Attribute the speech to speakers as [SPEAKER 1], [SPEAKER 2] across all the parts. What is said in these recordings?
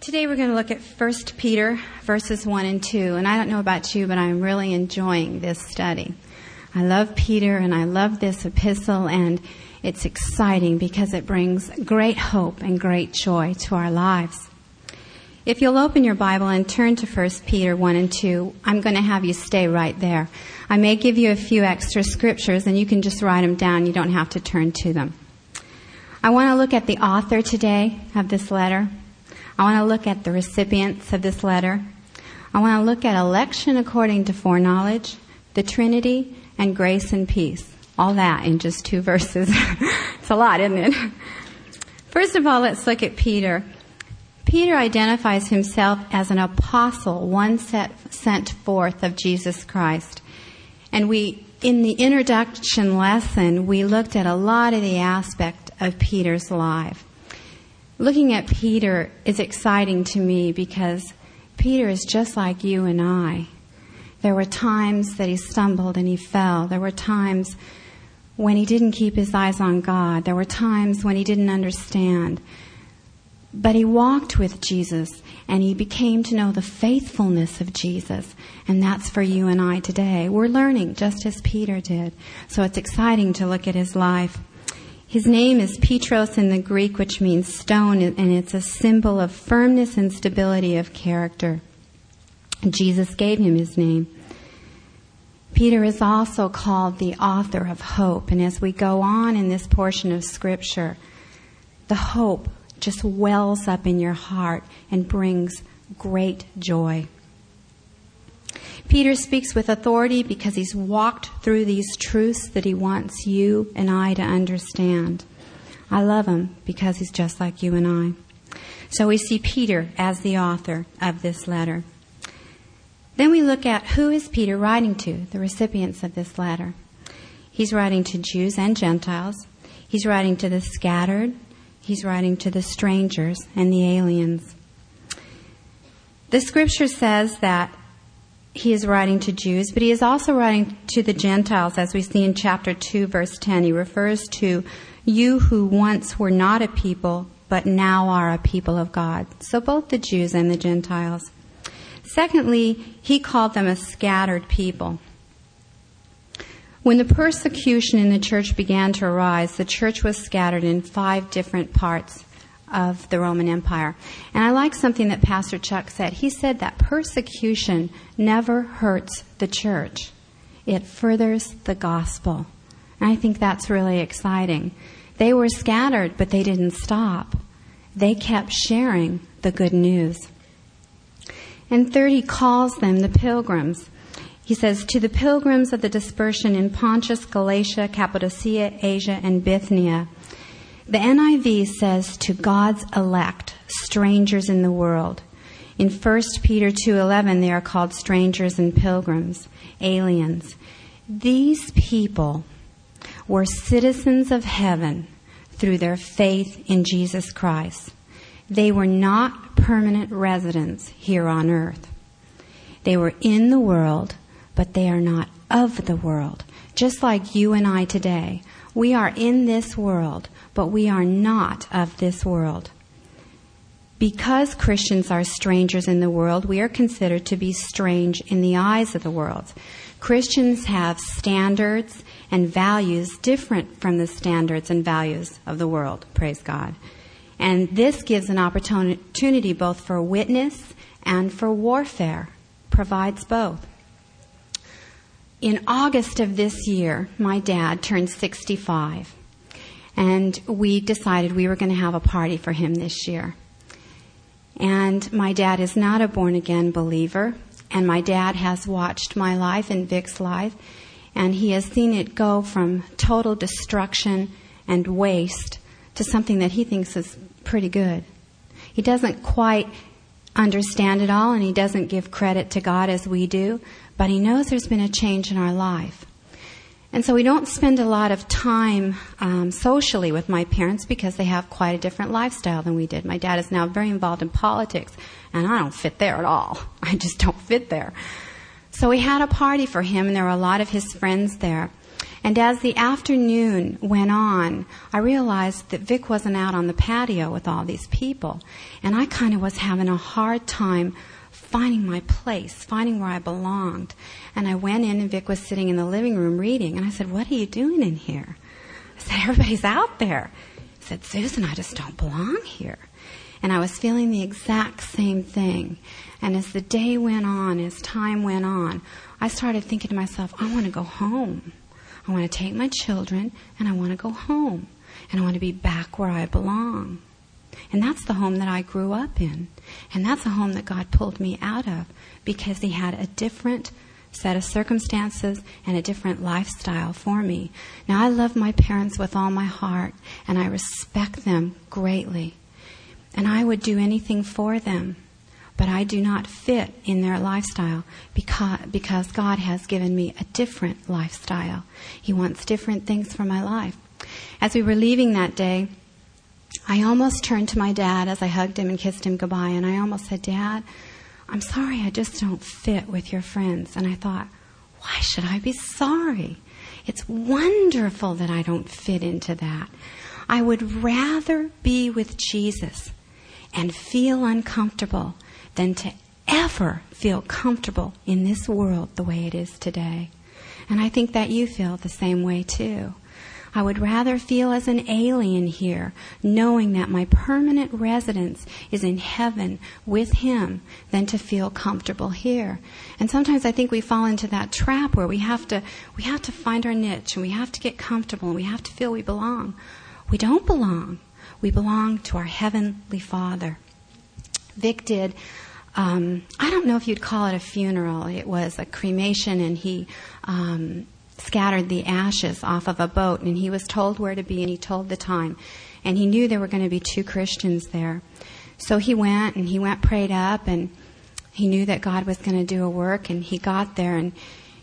[SPEAKER 1] Today we're going to look at 1 Peter verses 1 and 2. And I don't know about you, but I'm really enjoying this study. I love Peter and I love this epistle, and it's exciting because it brings great hope and great joy to our lives. If you'll open your Bible and turn to 1 Peter 1 and 2, I'm going to have you stay right there. I may give you a few extra scriptures and you can just write them down. You don't have to turn to them. I want to look at the author today of this letter. I want to look at the recipients of this letter. I want to look at election according to foreknowledge, the Trinity, and grace and peace. All that in just 2 verses. It's a lot, isn't it? First of all, let's look at Peter. Peter identifies himself as an apostle, one sent forth of Jesus Christ. And in the introduction lesson, we looked at a lot of the aspect of Peter's life. Looking at Peter is exciting to me because Peter is just like you and I. There were times that he stumbled and he fell. There were times when he didn't keep his eyes on God. There were times when he didn't understand. But he walked with Jesus and he became to know the faithfulness of Jesus. And that's for you and I today. We're learning just as Peter did. So it's exciting to look at his life. His name is Petros in the Greek, which means stone, and it's a symbol of firmness and stability of character. Jesus gave him his name. Peter is also called the author of hope, and as we go on in this portion of Scripture, the hope just wells up in your heart and brings great joy. Peter speaks with authority because he's walked through these truths that he wants you and I to understand. I love him because he's just like you and I. So we see Peter as the author of this letter. Then we look at who is Peter writing to, the recipients of this letter. He's writing to Jews and Gentiles. He's writing to the scattered. He's writing to the strangers and the aliens. The scripture says that he is writing to Jews, but he is also writing to the Gentiles, as we see in chapter 2, verse 10. He refers to you who once were not a people, but now are a people of God. So both the Jews and the Gentiles. Secondly, he called them a scattered people. When the persecution in the church began to arise, the church was scattered in 5 different parts of the Roman Empire. And I like something that Pastor Chuck said. He said that persecution never hurts the church. It furthers the gospel. And I think that's really exciting. They were scattered, but they didn't stop. They kept sharing the good news. And third, he calls them the pilgrims. He says, to the pilgrims of the dispersion in Pontus, Galatia, Cappadocia, Asia, and Bithynia. The NIV says to God's elect, strangers in the world. In 1 Peter 2:11, they are called strangers and pilgrims, aliens. These people were citizens of heaven through their faith in Jesus Christ. They were not permanent residents here on earth. They were in the world, but they are not of the world. Just like you and I today. We are in this world, but we are not of this world. Because Christians are strangers in the world, we are considered to be strange in the eyes of the world. Christians have standards and values different from the standards and values of the world. Praise God. And this gives an opportunity both for witness and for warfare. Provides both. In August of this year, my dad turned 65. And we decided we were going to have a party for him this year. And my dad is not a born-again believer. And my dad has watched my life and Vic's life. And he has seen it go from total destruction and waste to something that he thinks is pretty good. He doesn't quite understand it all, and he doesn't give credit to God as we do. But he knows there's been a change in our life. And so we don't spend a lot of time socially with my parents because they have quite a different lifestyle than we did. My dad is now very involved in politics, and I don't fit there at all. I just don't fit there. So we had a party for him, and there were a lot of his friends there. And as the afternoon went on, I realized that Vic wasn't out on the patio with all these people. And I kind of was having a hard time finding my place, finding where I belonged. And I went in, and Vic was sitting in the living room reading. And I said, "What are you doing in here?" I said, "Everybody's out there." He said, "Susan, I just don't belong here." And I was feeling the exact same thing. And as the day went on, as time went on, I started thinking to myself, I want to go home. I want to take my children, and I want to go home. And I want to be back where I belong. And that's the home that I grew up in. And that's a home that God pulled me out of because He had a different set of circumstances and a different lifestyle for me. Now, I love my parents with all my heart, and I respect them greatly. And I would do anything for them. But I do not fit in their lifestyle because God has given me a different lifestyle. He wants different things for my life. As we were leaving that day, I almost turned to my dad as I hugged him and kissed him goodbye, and I almost said, "Dad, I'm sorry, I just don't fit with your friends." And I thought, why should I be sorry? It's wonderful that I don't fit into that. I would rather be with Jesus and feel uncomfortable than to ever feel comfortable in this world the way it is today. And I think that you feel the same way too. I would rather feel as an alien here, knowing that my permanent residence is in heaven with Him, than to feel comfortable here. And sometimes I think we fall into that trap where we have to find our niche, and we have to get comfortable, and we have to feel we belong. We don't belong. We belong to our Heavenly Father. Vic did, I don't know if you'd call it a funeral. It was a cremation, and he scattered the ashes off of a boat, and he was told where to be, and he told the time. And he knew there were going to be 2 Christians there. So he went prayed up, and he knew that God was going to do a work, and he got there, and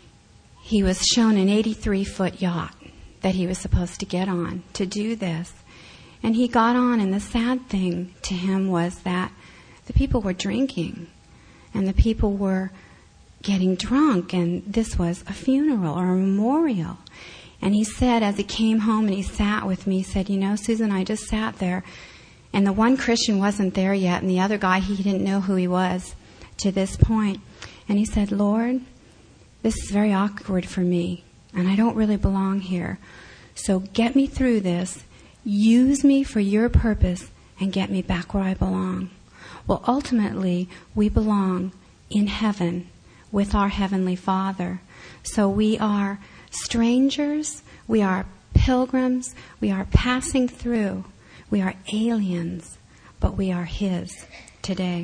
[SPEAKER 1] he was shown an 83-foot yacht that he was supposed to get on to do this. And he got on, and the sad thing to him was that the people were drinking, and the people were getting drunk, and this was a funeral or a memorial. And he said, as he came home and he sat with me, he said, "You know, Susan, I just sat there, and the one Christian wasn't there yet, and the other guy, he didn't know who he was to this point. And he said, Lord, this is very awkward for me, and I don't really belong here. So get me through this, use me for your purpose, and get me back where I belong." Well, ultimately, we belong in heaven with our Heavenly Father. So we are strangers, we are pilgrims, we are passing through, we are aliens, but we are His today.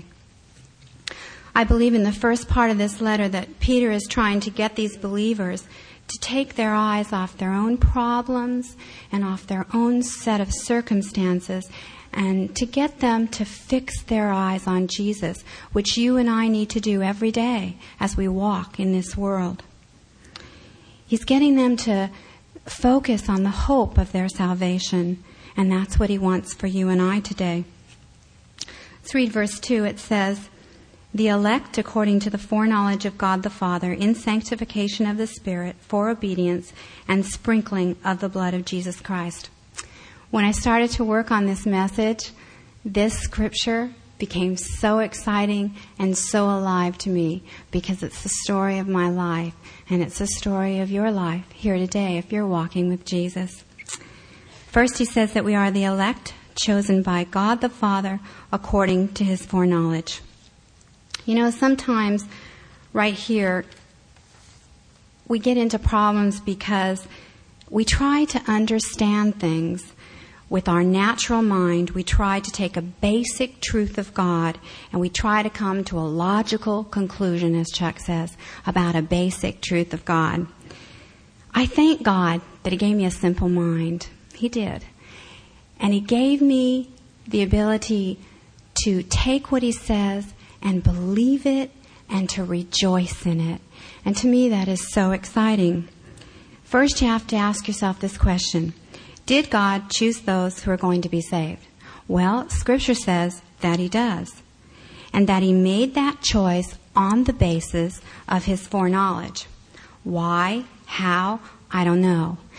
[SPEAKER 1] I believe in the first part of this letter that Peter is trying to get these believers to take their eyes off their own problems and off their own set of circumstances, and to get them to fix their eyes on Jesus, which you and I need to do every day as we walk in this world. He's getting them to focus on the hope of their salvation, and that's what He wants for you and I today. Let's read verse 2. It says, "The elect according to the foreknowledge of God the Father, in sanctification of the Spirit, for obedience and sprinkling of the blood of Jesus Christ." When I started to work on this message, this scripture became so exciting and so alive to me, because it's the story of my life, and it's the story of your life here today if you're walking with Jesus. First, he says that we are the elect, chosen by God the Father according to His foreknowledge. You know, sometimes right here we get into problems because we try to understand things with our natural mind. We try to take a basic truth of God, and we try to come to a logical conclusion, as Chuck says, about a basic truth of God. I thank God that He gave me a simple mind. He did. And He gave me the ability to take what He says and believe it and to rejoice in it. And to me, that is so exciting. First, you have to ask yourself this question: did God choose those who are going to be saved? Well, Scripture says that He does, and that He made that choice on the basis of His foreknowledge. Why? How? I don't know.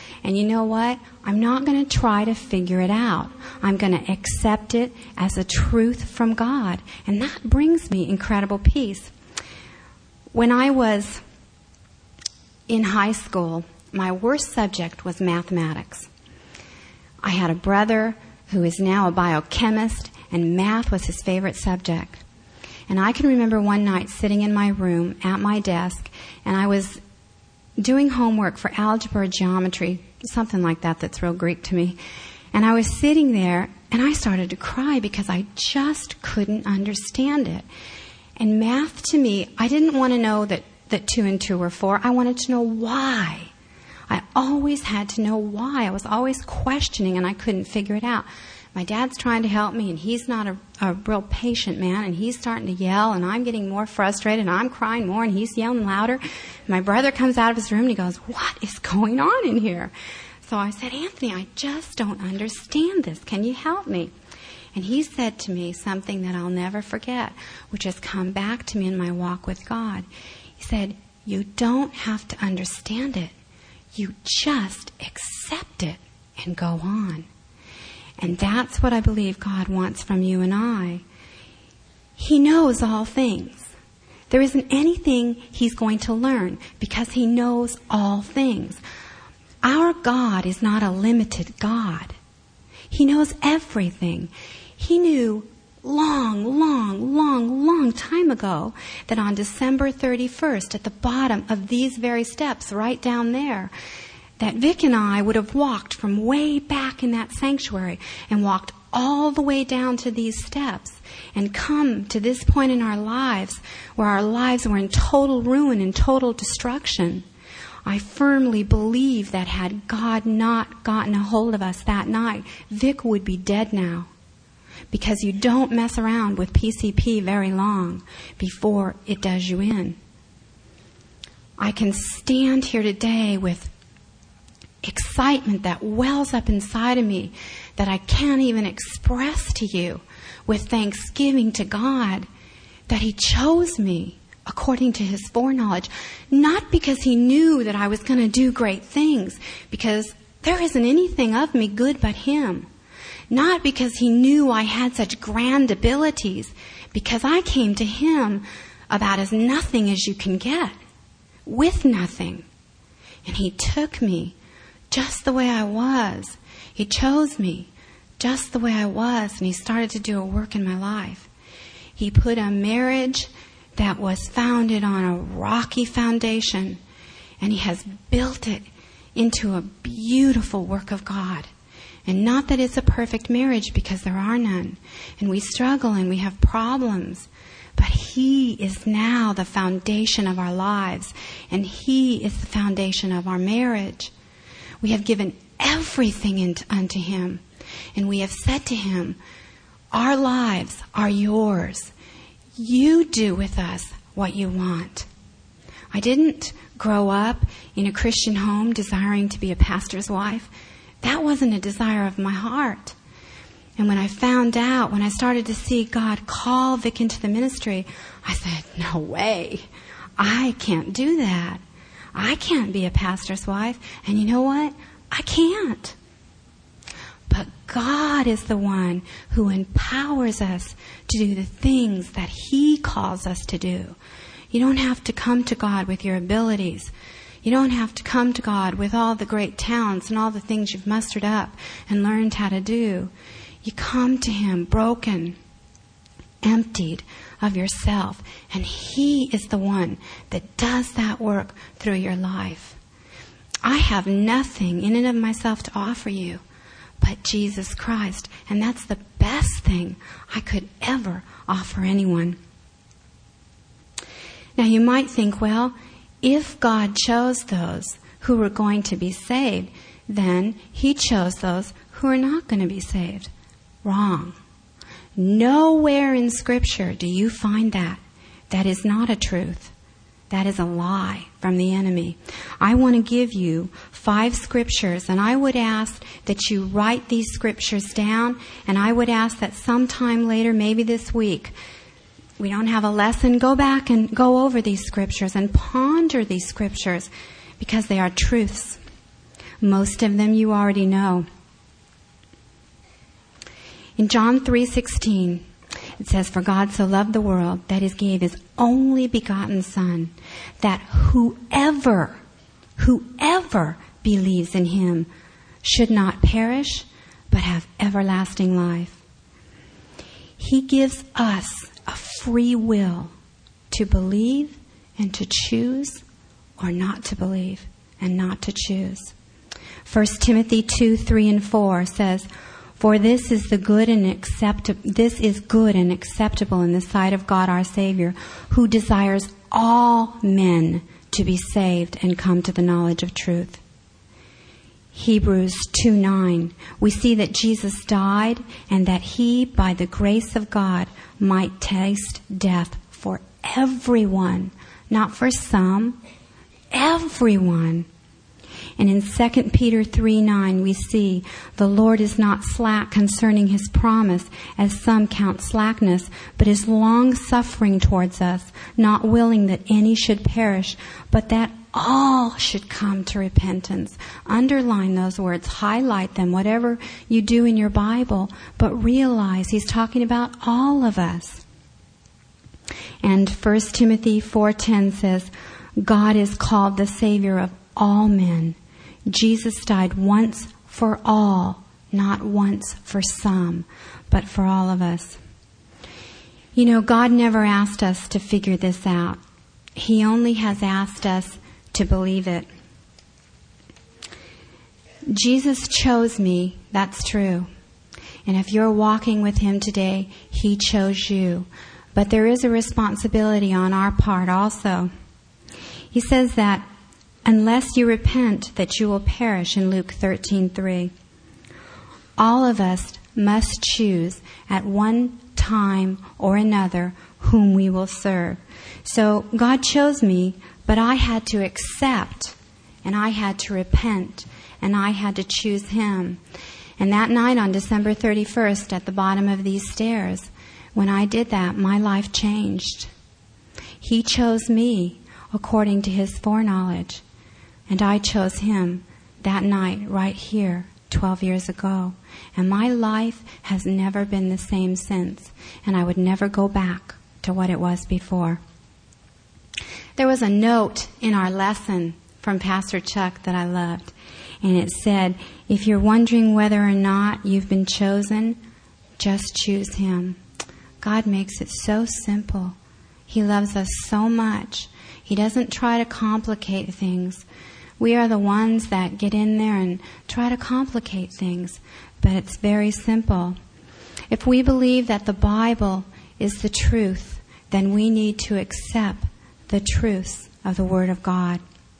[SPEAKER 1] And you know what? I'm not going to try to figure it out. I'm going to accept it as a truth from God. And that brings me incredible peace. When I was in high school, my worst subject was mathematics. I had a brother who is now a biochemist, and math was his favorite subject. And I can remember one night sitting in my room at my desk, and I was doing homework for algebra or geometry, something like that that's real Greek to me. And I was sitting there, and I started to cry because I just couldn't understand it. And math to me, I didn't want to know that 2 and 2 were 4. I wanted to know why. I always had to know why. I was always questioning, and I couldn't figure it out. My dad's trying to help me, and he's not a real patient man, and he's starting to yell, and I'm getting more frustrated, and I'm crying more, and he's yelling louder. My brother comes out of his room, and he goes, "What is going on in here?" So I said, "Anthony, I just don't understand this. Can you help me?" And he said to me something that I'll never forget, which has come back to me in my walk with God. He said, "You don't have to understand it. You just accept it and go on." And that's what I believe God wants from you and I. He knows all things. There isn't anything He's going to learn because He knows all things. Our God is not a limited God. He knows everything. He knew long time ago that on December 31st, at the bottom of these very steps, right down there, that Vic and I would have walked from way back in that sanctuary and walked all the way down to these steps and come to this point in our lives where our lives were in total ruin and total destruction. I firmly believe that had God not gotten a hold of us that night, Vic would be dead now. Because you don't mess around with PCP very long before it does you in. I can stand here today with excitement that wells up inside of me that I can't even express to you, with thanksgiving to God that He chose me according to His foreknowledge, not because He knew that I was going to do great things, because there isn't anything of me good but Him. Not because He knew I had such grand abilities, because I came to Him about as nothing as you can get, with nothing. And He took me just the way I was. He chose me just the way I was, and He started to do a work in my life. He put a marriage that was founded on a rocky foundation, and He has built it into a beautiful work of God. And not that it's a perfect marriage, because there are none. And we struggle and we have problems. But He is now the foundation of our lives. And He is the foundation of our marriage. We have given everything unto Him. And we have said to Him, our lives are yours. You do with us what you want. I didn't grow up in a Christian home desiring to be a pastor's wife. That wasn't a desire of my heart. And when I found out, when I started to see God call Vic into the ministry, I said, no way. I can't do that. I can't be a pastor's wife. And you know what? I can't. But God is the one who empowers us to do the things that He calls us to do. You don't have to come to God with your abilities. You don't have to come to God with all the great talents and all the things you've mustered up and learned how to do. You come to Him broken, emptied of yourself, and He is the one that does that work through your life. I have nothing in and of myself to offer you but Jesus Christ, and that's the best thing I could ever offer anyone. Now you might think, well, if God chose those who were going to be saved, then He chose those who are not going to be saved. Wrong. Nowhere in Scripture do you find that. That is not a truth. That is a lie from the enemy. I want to give you 5 scriptures, and I would ask that you write these scriptures down, and I would ask that sometime later, maybe this week, we don't have a lesson, go back and go over these scriptures and ponder these scriptures, because they are truths. Most of them you already know. In John 3:16, it says, "For God so loved the world that he gave his only begotten Son, that whoever believes in him should not perish, but have everlasting life." He gives us a free will to believe and to choose, or not to believe and not to choose. 1 Timothy 2:3 and 4 says, "For this is good and acceptable in the sight of God our Savior, who desires all men to be saved and come to the knowledge of truth." Hebrews 2:9, we see that Jesus died and that he, by the grace of God, might taste death for everyone, not for some, everyone. And in 2 Peter 3:9, we see, "The Lord is not slack concerning his promise, as some count slackness, but is long-suffering towards us, not willing that any should perish, but that all should come to repentance." Underline those words, highlight them, whatever you do in your Bible, but realize he's talking about all of us. And 1 Timothy 4:10 says, "God is called the Savior of all men. Jesus died once for all, not once for some, but for all of us." You know, God never asked us to figure this out. He only has asked us to believe it. Jesus chose me, that's true. And if you're walking with him today, he chose you. But there is a responsibility on our part also. He says that unless you repent, that you will perish in Luke 13:3. All of us must choose at one time or another whom we will serve. So God chose me, but I had to accept, and I had to repent, and I had to choose him. And that night on December 31st at the bottom of these stairs, when I did that, my life changed. He chose me according to his foreknowledge. And I chose him that night right here 12 years ago. And my life has never been the same since. And I would never go back to what it was before. There was a note in our lesson from Pastor Chuck that I loved. And it said, "If you're wondering whether or not you've been chosen, just choose him." God makes it so simple. He loves us so much. He doesn't try to complicate things. We are the ones that get in there and try to complicate things, but it's very simple. If we believe that the Bible is the truth, then we need to accept the truths of the Word of God.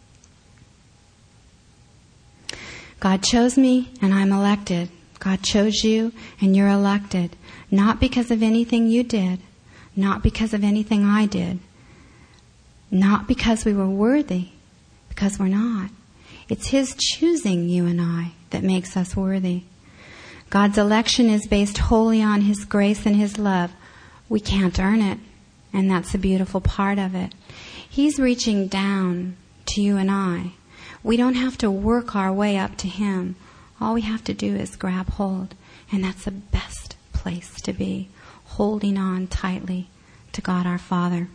[SPEAKER 1] God chose me and I'm elected. God chose you and you're elected. Not because of anything you did, not because of anything I did, not because we were worthy, because we're not. It's his choosing you and I that makes us worthy. God's election is based wholly on his grace and his love. We can't earn it, and that's a beautiful part of it. He's reaching down to you and I. We don't have to work our way up to him. All we have to do is grab hold, and that's the best place to be, holding on tightly to God our Father.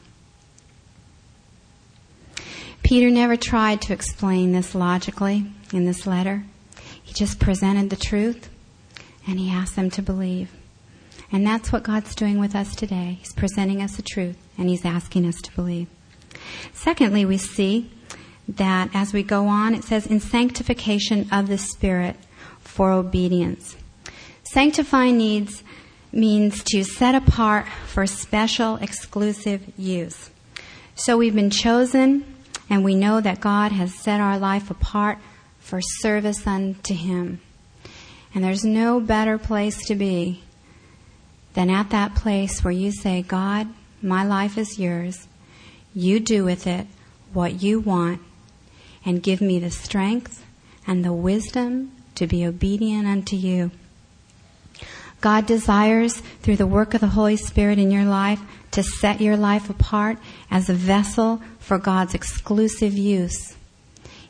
[SPEAKER 1] Peter never tried to explain this logically in this letter. He just presented the truth, and he asked them to believe. And that's what God's doing with us today. He's presenting us the truth, and he's asking us to believe. Secondly, we see that as we go on, it says, in sanctification of the Spirit for obedience. Sanctifying means to set apart for special, exclusive use. So we've been chosen, and we know that God has set our life apart for service unto him. And there's no better place to be than at that place where you say, God, my life is yours. You do with it what you want, and give me the strength and the wisdom to be obedient unto you. God desires, through the work of the Holy Spirit in your life, to set your life apart as a vessel for God's exclusive use.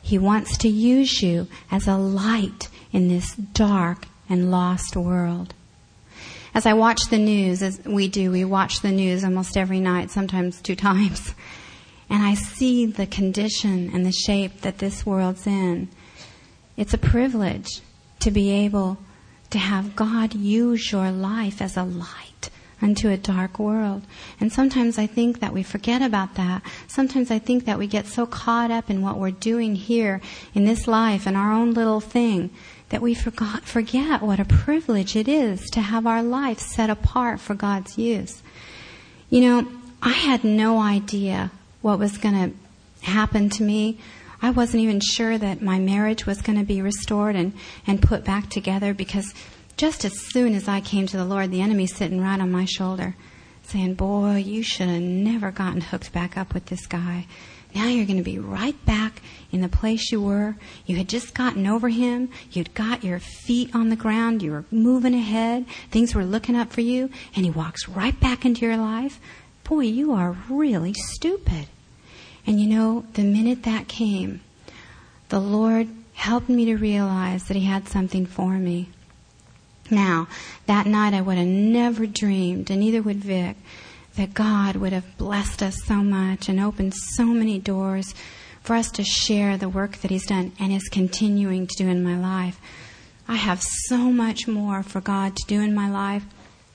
[SPEAKER 1] He wants to use you as a light in this dark and lost world. As I watch the news, as we watch the news almost every night, sometimes 2 times, and I see the condition and the shape that this world's in. It's a privilege to be able to have God use your life as a light unto a dark world. And sometimes I think that we forget about that. Sometimes I think that we get so caught up in what we're doing here in this life and our own little thing that we forget what a privilege it is to have our life set apart for God's use. You know, I had no idea what was going to happen to me. I wasn't even sure that my marriage was going to be restored and put back together, because just as soon as I came to the Lord, the enemy's sitting right on my shoulder saying, boy, you should have never gotten hooked back up with this guy. Now you're going to be right back in the place you were. You had just gotten over him. You'd got your feet on the ground. You were moving ahead. Things were looking up for you. And he walks right back into your life. Boy, you are really stupid. And you know, the minute that came, the Lord helped me to realize that he had something for me. Now, that night I would have never dreamed, and neither would Vic, that God would have blessed us so much and opened so many doors for us to share the work that he's done and is continuing to do in my life. I have so much more for God to do in my life,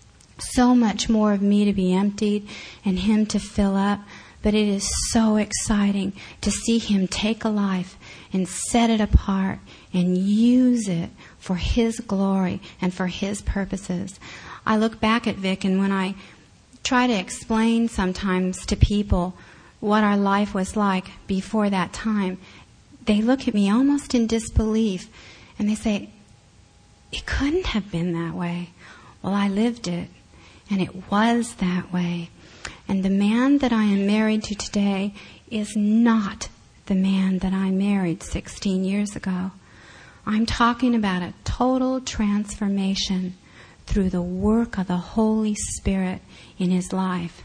[SPEAKER 1] so much more of me to be emptied and him to fill up. But it is so exciting to see him take a life and set it apart and use it for his glory and for his purposes. I look back at Vic, and when I try to explain sometimes to people what our life was like before that time, they look at me almost in disbelief, and they say, it couldn't have been that way. Well, I lived it, and it was that way. And the man that I am married to today is not the man that I married 16 years ago. I'm talking about a total transformation through the work of the Holy Spirit in his life.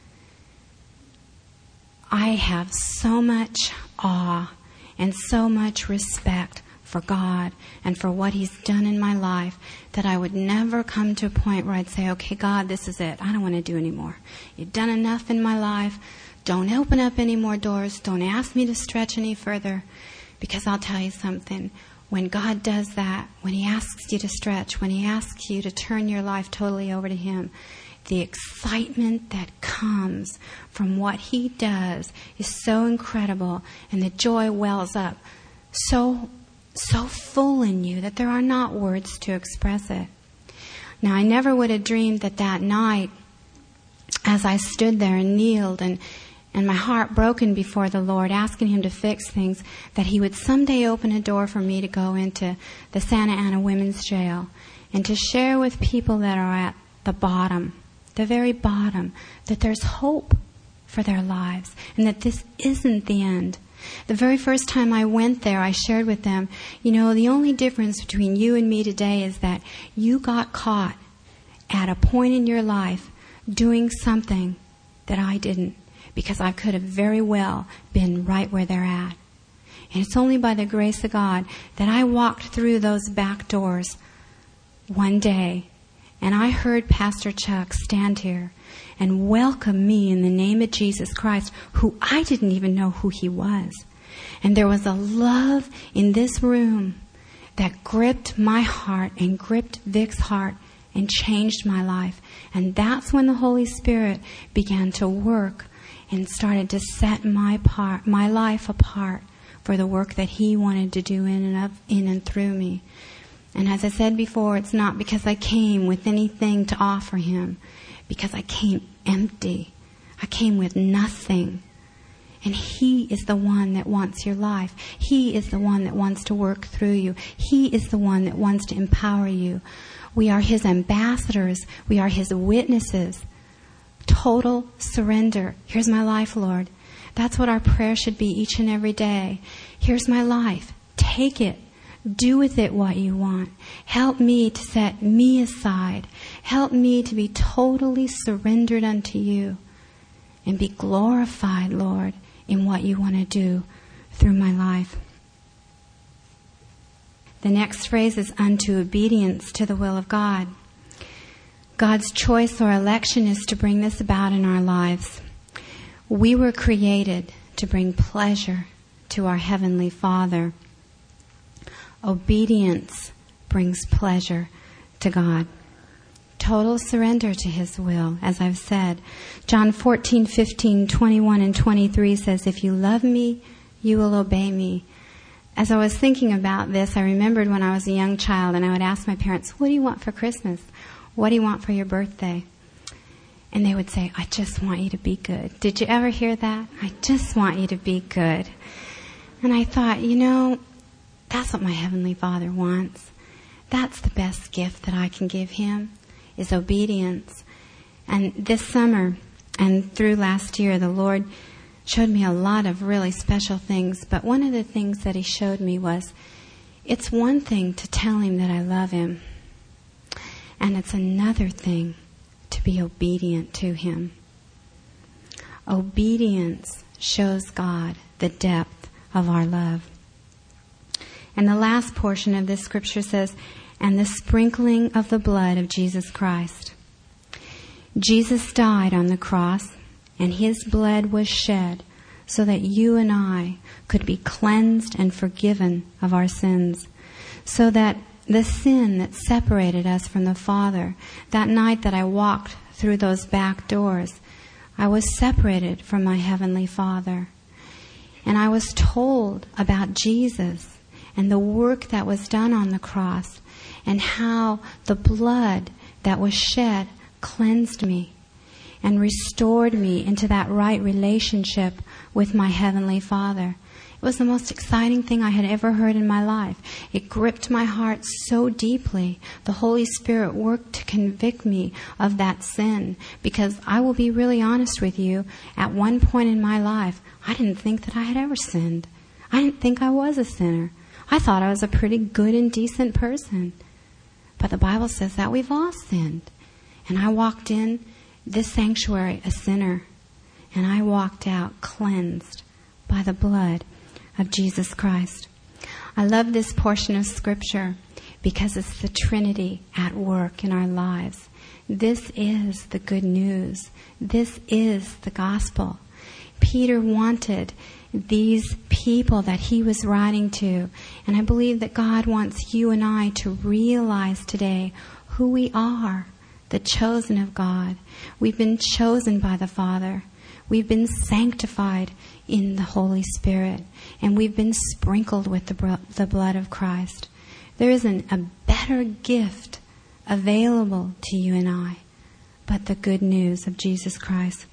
[SPEAKER 1] I have so much awe and so much respect for God and for what he's done in my life that I would never come to a point where I'd say, okay, God, this is it. I don't want to do anymore. You've done enough in my life. Don't open up any more doors. Don't ask me to stretch any further. Because I'll tell you something. When God does that, when he asks you to stretch, when he asks you to turn your life totally over to him, the excitement that comes from what he does is so incredible, and the joy wells up so full in you that there are not words to express it. Now, I never would have dreamed that night, as I stood there and kneeled and my heart broken before the Lord, asking him to fix things, that he would someday open a door for me to go into the Santa Ana Women's Jail and to share with people that are at the bottom, the very bottom, that there's hope for their lives and that this isn't the end. The very first time I went there, I shared with them, you know, the only difference between you and me today is that you got caught at a point in your life doing something that I didn't, because I could have very well been right where they're at. And it's only by the grace of God that I walked through those back doors one day, and I heard Pastor Chuck stand here and welcome me in the name of Jesus Christ, who I didn't even know who he was. And there was a love in this room that gripped my heart and gripped Vic's heart and changed my life. And that's when the Holy Spirit began to work and started to set my life apart for the work that he wanted to do in and through me. And as I said before, it's not because I came with anything to offer him, because I came empty. I came with nothing. And he is the one that wants your life. He is the one that wants to work through you. He is the one that wants to empower you. We are his ambassadors. We are his witnesses. Total surrender. Here's my life, Lord. That's what our prayer should be each and every day. Here's my life. Take it. Do with it what you want. Help me to set me aside. Help me to be totally surrendered unto you. And be glorified, Lord, in what you want to do through my life. The next phrase is unto obedience to the will of God. God's choice or election is to bring this about in our lives. We were created to bring pleasure to our Heavenly Father. Obedience brings pleasure to God. Total surrender to His will, as I've said. John 14:15, 21 and 23 says, if you love me, you will obey me. As I was thinking about this, I remembered when I was a young child and I would ask my parents, what do you want for Christmas? What do you want for your birthday? And they would say, I just want you to be good. Did you ever hear that? I just want you to be good. And I thought, that's what my Heavenly Father wants. That's the best gift that I can give Him, is obedience. And this summer and through last year, the Lord showed me a lot of really special things. But one of the things that He showed me was, it's one thing to tell Him that I love Him. And it's another thing to be obedient to Him. Obedience shows God the depth of our love. And the last portion of this scripture says, and the sprinkling of the blood of Jesus Christ. Jesus died on the cross, and His blood was shed so that you and I could be cleansed and forgiven of our sins. So that the sin that separated us from the Father, that night that I walked through those back doors, I was separated from my Heavenly Father. And I was told about Jesus and the work that was done on the cross and how the blood that was shed cleansed me and restored me into that right relationship with my Heavenly Father. It was the most exciting thing I had ever heard in my life. It gripped my heart so deeply. The Holy Spirit worked to convict me of that sin. Because I will be really honest with you, at one point in my life, I didn't think that I had ever sinned. I didn't think I was a sinner. I thought I was a pretty good and decent person. But the Bible says that we've all sinned. And I walked in this sanctuary a sinner. And I walked out cleansed by the blood of Jesus Christ. I love this portion of Scripture because it's the Trinity at work in our lives. This is the good news. This is the gospel. Peter wanted these people that he was writing to, and I believe that God wants you and I to realize today who we are, the chosen of God. We've been chosen by the Father. We've been sanctified in the Holy Spirit, and we've been sprinkled with the blood of Christ. There isn't a better gift available to you and I but the good news of Jesus Christ.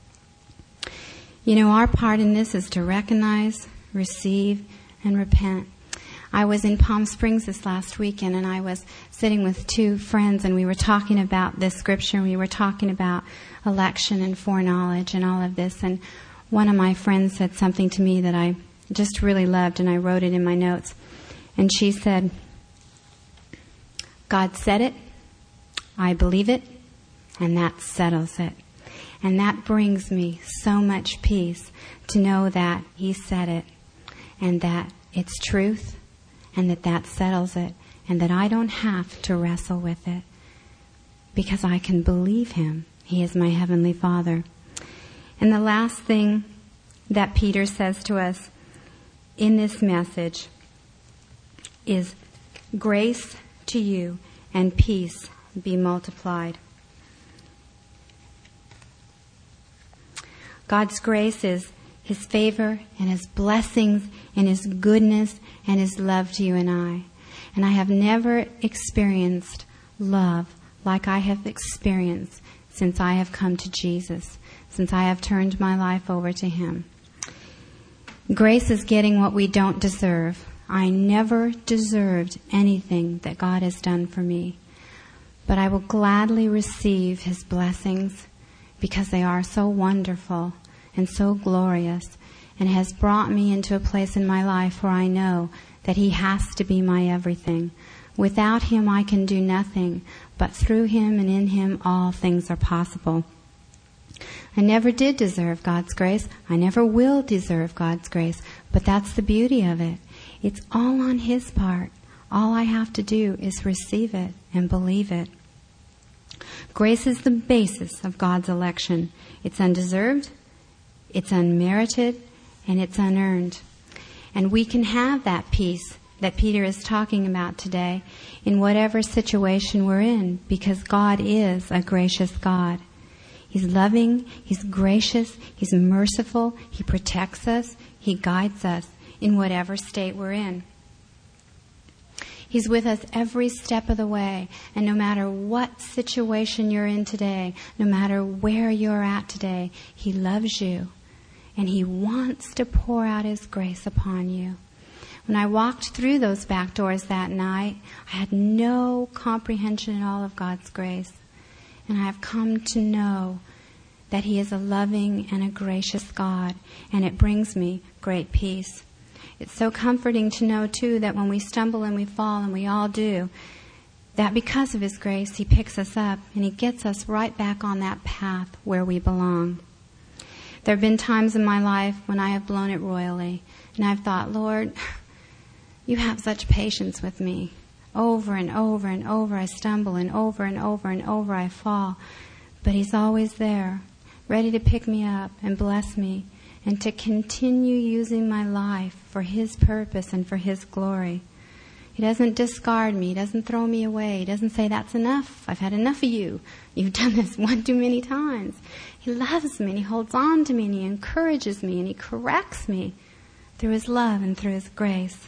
[SPEAKER 1] Our part in this is to recognize, receive, and repent. I was in Palm Springs this last weekend, and I was sitting with two friends, and we were talking about this scripture, and we were talking about election and foreknowledge and all of this. And one of my friends said something to me that I just really loved, and I wrote it in my notes. And she said, God said it, I believe it, and that settles it. And that brings me so much peace to know that He said it, and that it's truth, and that settles it, and that I don't have to wrestle with it because I can believe Him. He is my Heavenly Father. And the last thing that Peter says to us in this message is, grace to you and peace be multiplied. God's grace is His favor and His blessings and His goodness and His love to you and I. And I have never experienced love like I have experienced since I have come to Jesus, since I have turned my life over to Him. Grace is getting what we don't deserve. I never deserved anything that God has done for me. But I will gladly receive His blessings because they are so wonderful and so glorious, and has brought me into a place in my life where I know that He has to be my everything. Without Him I can do nothing, but through Him and in Him all things are possible. I never did deserve God's grace. I never will deserve God's grace, but that's the beauty of it. It's all on His part, All I have to do is receive it and believe it. Grace is the basis of God's election. It's undeserved, it's unmerited, and it's unearned. And we can have that peace that Peter is talking about today in whatever situation we're in, because God is a gracious God. He's loving, He's gracious, He's merciful, He protects us, He guides us in whatever state we're in. He's with us every step of the way, and no matter what situation you're in today, no matter where you're at today, He loves you, and He wants to pour out His grace upon you. When I walked through those back doors that night, I had no comprehension at all of God's grace. And I have come to know that He is a loving and a gracious God, and it brings me great peace. It's so comforting to know, too, that when we stumble and we fall, and we all do, that because of His grace, He picks us up and He gets us right back on that path where we belong. There have been times in my life when I have blown it royally, and I've thought, Lord, You have such patience with me. Over and over and over I stumble, and over and over and over I fall. But He's always there, ready to pick me up and bless me, and to continue using my life for His purpose and for His glory. He doesn't discard me. He doesn't throw me away. He doesn't say, that's enough. I've had enough of you. You've done this one too many times. He loves me, and He holds on to me, and He encourages me, and He corrects me through His love and through His grace.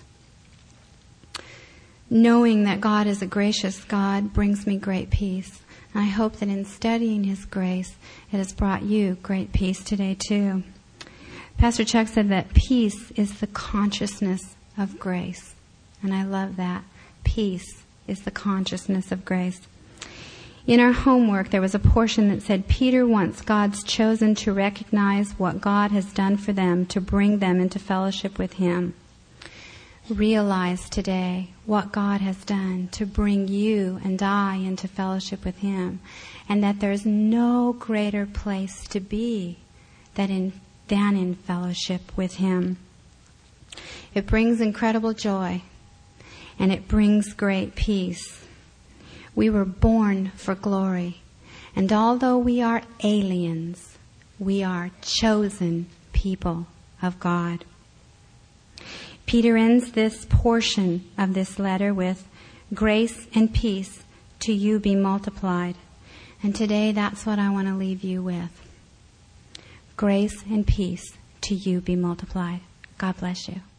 [SPEAKER 1] Knowing that God is a gracious God brings me great peace. And I hope that in studying His grace, it has brought you great peace today too. Pastor Chuck said that peace is the consciousness of grace. And I love that. Peace is the consciousness of grace. In our homework, there was a portion that said, Peter wants God's chosen to recognize what God has done for them to bring them into fellowship with Him. Realize today what God has done to bring you and I into fellowship with Him, and that there's no greater place to be than in fellowship with Him. It brings incredible joy, and it brings great peace. We were born for glory, and although we are aliens, we are chosen people of God. Peter ends this portion of this letter with, grace and peace to you be multiplied. And today that's what I want to leave you with. Grace and peace to you be multiplied. God bless you.